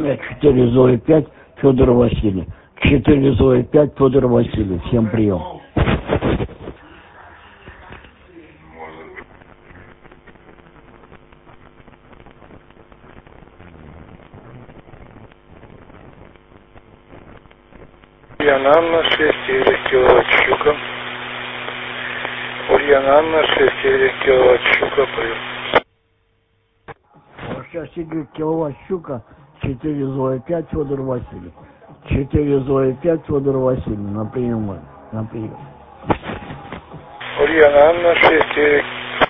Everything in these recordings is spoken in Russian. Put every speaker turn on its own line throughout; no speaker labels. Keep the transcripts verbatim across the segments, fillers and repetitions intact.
Семя четыре Зои пять Федор Васильев. четыре Зои пять Федор Васильев. Всем прием.
Ульяна Анна шесть киловатт щука. Ульяна Анна шесть киловатт щука.
шесть киловатт щука. четыре Зои пять Федор Васильев. четыре Зои пять Федор Васильев. На прием. На прием.
Ульяна Анна шесть.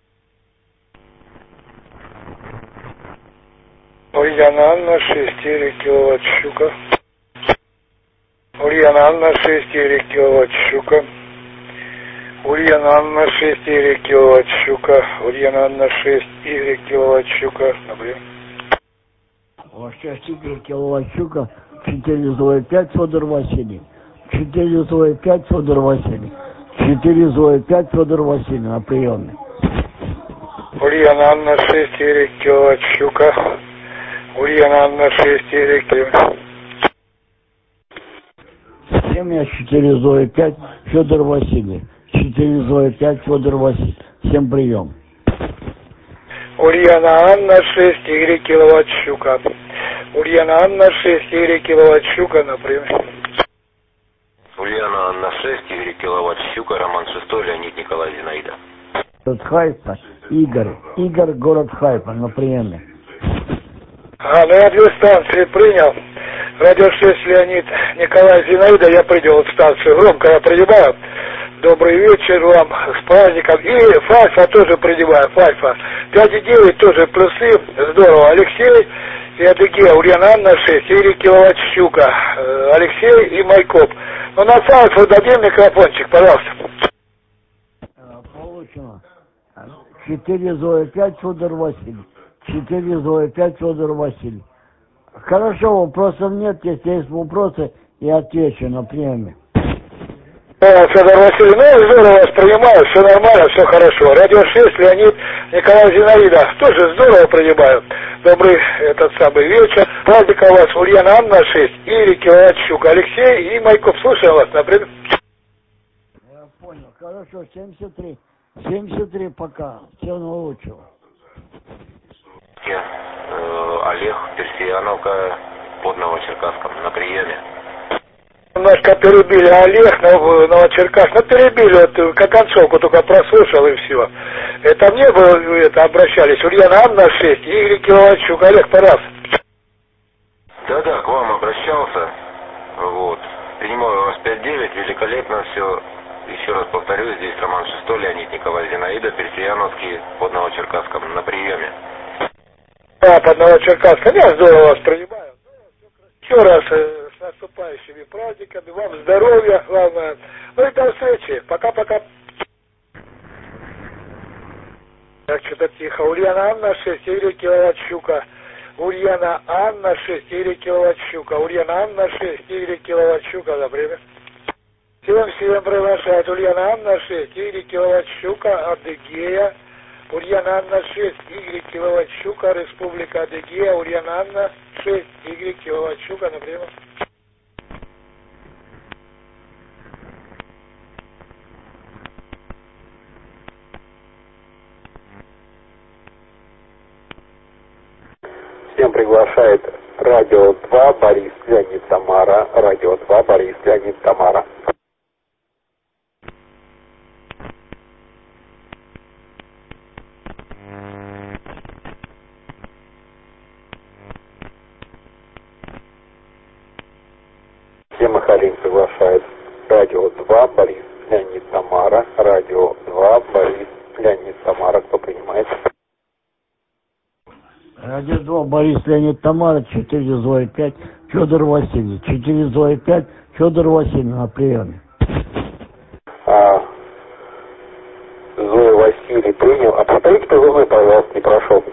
Ульяна Анна шесть киловатт щука. Ульяна Анна шесть киловатт щука. Ульяна Анна шесть киловатт щука. Ульяна Анна шесть киловатт щука. Например.
шесть киловатт щука. четыре Зои пять Федор Васильев. четыре Зои пять Федор Васильев. четыре Зои пять Федор Васильев. На приеме.
Ульяна Анна шесть киловатт щука. Ульяна Анна шесть киловатт.
Семя четыре Зои пять Федор Васильев. четыре Зои пять Федор Васильев. Всем прием.
Ульяна Анна шесть киловатт щука. Ульяна Анна шесть киловатт щука на прием.
Ульяна Анна шесть киловатт щука. Роман шестой. Леонид Николай Зинаида.
Город Хайфа. Игорь. Игорь, город Хайфа. На приеме.
А, на радиостанции принял. Радио шесть Леонид Николай Зинаида. Я принял станцию. Громко я принимаю. Добрый вечер вам, с праздником. И Фальфа тоже принимаю, Фальфа. пять и девять тоже плюсы, здорово. Алексей и Адыгея, Ульяна Анна шесть, четыре киловатт щука. Алексей и Майкоп. Ну на Фальфу дадим микрофончик, пожалуйста.
Получено. четыре Зои пять Федор Васильев. четыре Зои пять Федор Васильев. Хорошо, вопросов нет. Если есть вопросы, я отвечу на приеме.
Федор Васильевич, ну здорово вас принимаю, все нормально, все хорошо. Радио шесть, Леонид Николай Зинаида, тоже здорово принимаю. Добрый этот самый вечер. Праздника у вас, Ульяна Анна шесть, Ири киловатт щука, Алексей и Майкоп. Слушаю вас, например.
Я понял, хорошо, семьдесят три. семьдесят три пока, всего наилучшего.
Э, Олег Персияновка под Новочеркасском на приеме.
Немножко перебили Олег, Новочеркасск, ну перебили, вот как концовку только прослушал и все. Это мне было, это обращались, Ульяна Анна шесть, Игорь киловатт щука, Олег, пожалуйста.
Да-да, к вам обращался, вот, принимаю вас пять девять, великолепно все, еще раз повторю, здесь Роман шестой, Леонид Николай Зинаида, Персияновский под Новочеркасском на приеме.
Да, под Новочеркасском, я здорово вас принимаю. Еще раз с наступающими праздниками, вам здоровья, главное. Ну и до встречи. Пока-пока. Так, что-то тихо. Ульяна Анна шесть киловатт щука. Ульяна Анна шесть киловатт щука. Ульяна Анна шесть киловатт щука за время. Всем всем приглашает Ульяна Анна шесть киловатт щука, Адыгея. Ульяна Анна шесть, Y киловатт щука, Республика Адыгея. Ульяна Анна шесть, Y киловатт щука, например.
Всем приглашает Радио два, Борис, Леонид, Тамара. Радио два, Борис, Леонид, Тамара. Всем Махалин приглашает Радио два, Борис, Леонид, Тамара. Радио два, Борис, Леонид, Тамара. Кто принимает?
Радио два, Борис, Леонид, Тамара, четыре Зои пять Федор Васильев. четыре Зои пять Федор Васильев на приеме.
А, Зоя Василий принял. А повторите позывной, пожалуйста, не прошел.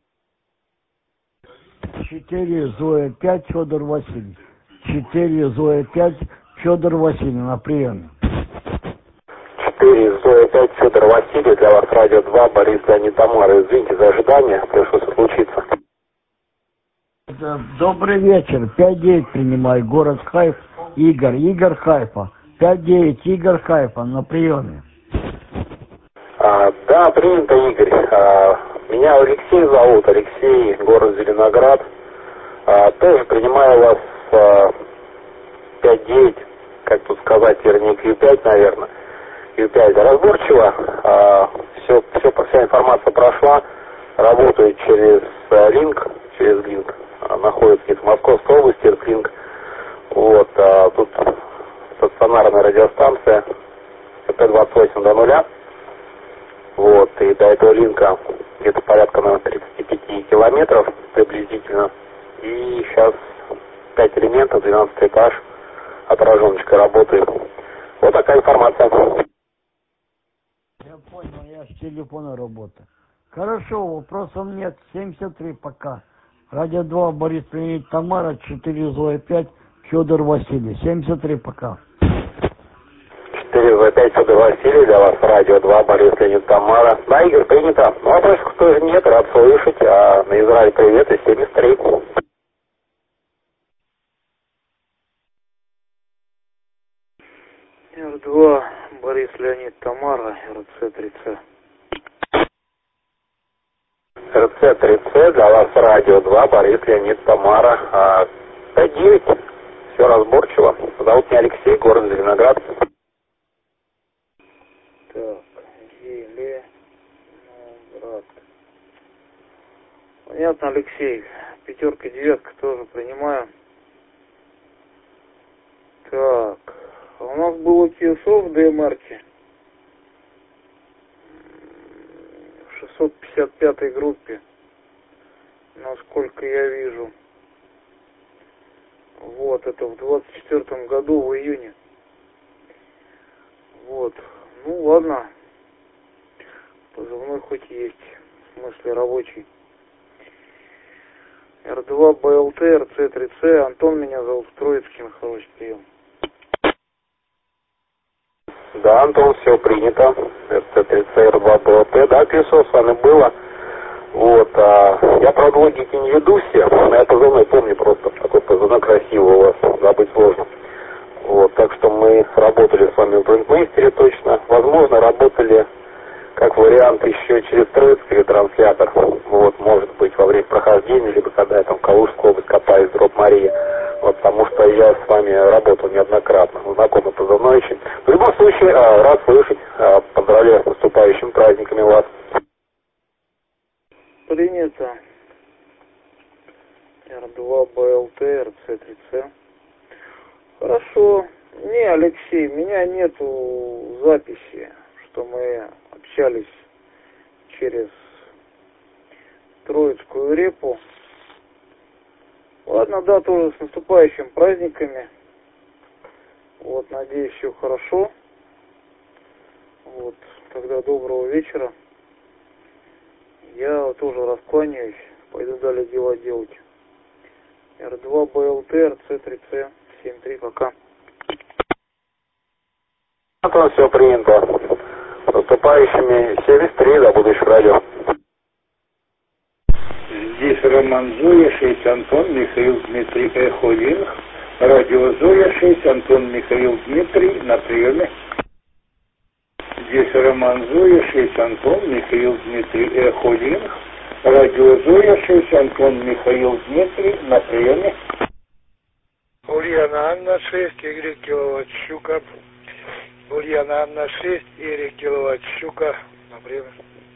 четыре Зои пять Федор Васильев. четыре Зои пять Федор Васильев на приеме.
четыре Зоя пять Федор Васильев, для вас Радио два, Борис, Леонид, Тамара. Извините за ожидание, пришлось отлучиться.
Добрый вечер. пять девять принимай. Город Хайф. Игорь. Игорь Хайфа. пять девять. Игорь Хайфа на приеме.
А, да, принято, Игорь. А, меня Алексей зовут. Алексей, город Зеленоград. А, тоже принимаю вас а, пять девять. Как тут сказать, вернее, Q пять, наверное. Q пять разборчиво. А, все, все, вся информация прошла. Работаю через а, линк. Через линк. А, находится в Московской области, этот линк. Вот, а, тут стационарная радиостанция Т двадцать восемь до нуля. Вот, и до этого линка где-то порядка на тридцать пять километров приблизительно. И сейчас пять элементов, двенадцатый этаж, отраженочкой работает. Вот такая информация.
Я понял, я с телефона работаю. Хорошо, вопросов нет. семьдесят три пока. Радио два, Борис Леонид Тамара, четыре Зоя пять, Федор Василий. семьдесят три пока.
четыре Зоя пять, Федор Василий, для вас Радио два, Борис Леонид Тамара. Да, Игорь, принято. Ну, вопросов тоже нет, рад слышать. А на Израиль привет из семьдесят три.
Р два, Борис Леонид Тамара, Р Ц три Ц.
Р Ц три Ц, для вас Радио два, Борис Леонид Тамара. А, пять девять, все разборчиво. Зовут меня Алексей, город Зеленоград.
Так, Зеленоград. Понятно, Алексей. Пятерка, девятка тоже принимаю. Так, а у нас было КСО в ДМРке. В шестьсот пятьдесят пятой группе. Насколько я вижу. Вот, это в двадцать четвёртом году, в июне. Вот. Ну, ладно. Позывной хоть есть. В смысле, рабочий. Р два, Б Л Т, Р Ц три Ц. Антон меня зовут, Троицкий, на хороший прием.
Да, Антон, все принято. Р Ц три Ц, Р два, Б Л Т. Да, КСО с вами было. Вот, а, я, правда, логики не веду все, но я позывной помню просто. Такой позывной красивый у вас, забыть сложно. Вот, так что мы работали с вами в Брендмейстере точно. Возможно, работали как вариант еще через Троицкий ретранслятор. Вот, может быть, во время прохождения, либо когда я там в Калужскую область копаюсь, дроп Мария. Вот, потому что я с вами работал неоднократно. Знакомый позывной очень. В любом случае, а, рад слышать. А, поздравляю с наступающими праздниками вас.
Принято. Р два, Б Л Т, Р Ц три Ц. Хорошо. Не, Алексей, меня нету записи, что мы общались через Троицкую репу. Ладно, да, тоже с наступающими праздниками. Вот, надеюсь, все хорошо. Вот, тогда доброго вечера. Я тоже раскланяюсь, пойду далее дела делать. Р два, Б Л Т, Р Ц три Ц, семь три, пока.
Антон, все принято. С наступающими семьдесят три, до будущих радио.
Здесь Роман Зоя, шесть Антон, Михаил Дмитрий, Эхо Линк. Радио Зоя, шесть Антон, Михаил Дмитрий, на приеме. Здесь Роман Зоя, шесть Антон, Михаил Дмитрий, Эхо Линк. Радио Зоя, шесть Антон, Михаил Дмитрий, на приеме.
Ульяна Анна, шесть, Y киловатт Щука. Ульяна Анна, шесть, Y киловатт Щука, на приеме.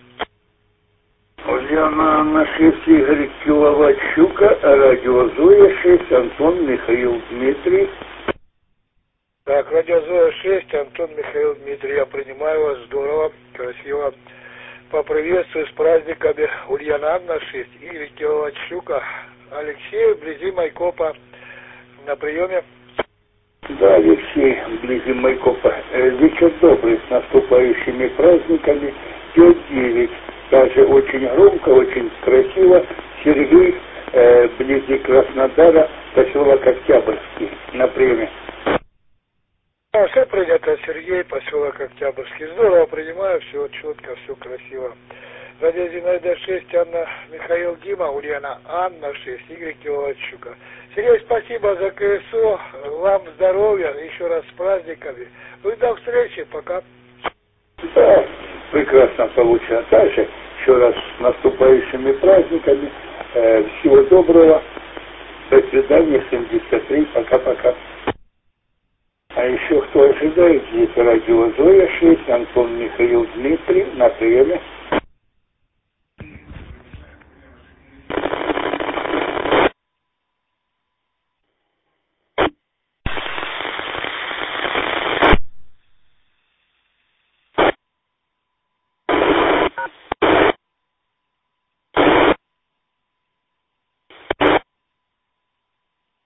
Ульяна Анна, шесть, Y киловатт Щука. Радио Зоя, шесть Антон, Михаил Дмитрий.
Так, Радио Зоя шесть, Антон, Михаил Дмитрий, я принимаю вас, здорово, красиво. Поприветствую с праздниками. Ульяна Анна, шесть, Y киловатт Щука. Алексей, вблизи Майкопа, на приеме.
Да, Алексей, вблизи Майкопа. Вечер добрый, с наступающими праздниками. пять девять. Даже очень громко, очень красиво. Сергей, э, вблизи Краснодара, поселок Октябрьский, на приеме.
А, все принято, Сергей, поселок Октябрьский. Здорово, принимаю. принимаю, все четко, все красиво. Радио Зинаида шесть, Анна, Михаил, Дима, Ульяна, Анна шесть, Игорь Киловатчука. Сергей, спасибо за КСО, вам здоровья, еще раз с праздниками. Ну и до встречи, пока.
Да, прекрасно получилось. Дальше еще раз с наступающими праздниками. Э, всего доброго. До свидания, семьдесят три. Пока-пока. А еще кто ожидает, здесь радио Зоя шесть, Антон Михаил Дмитрий на приеме.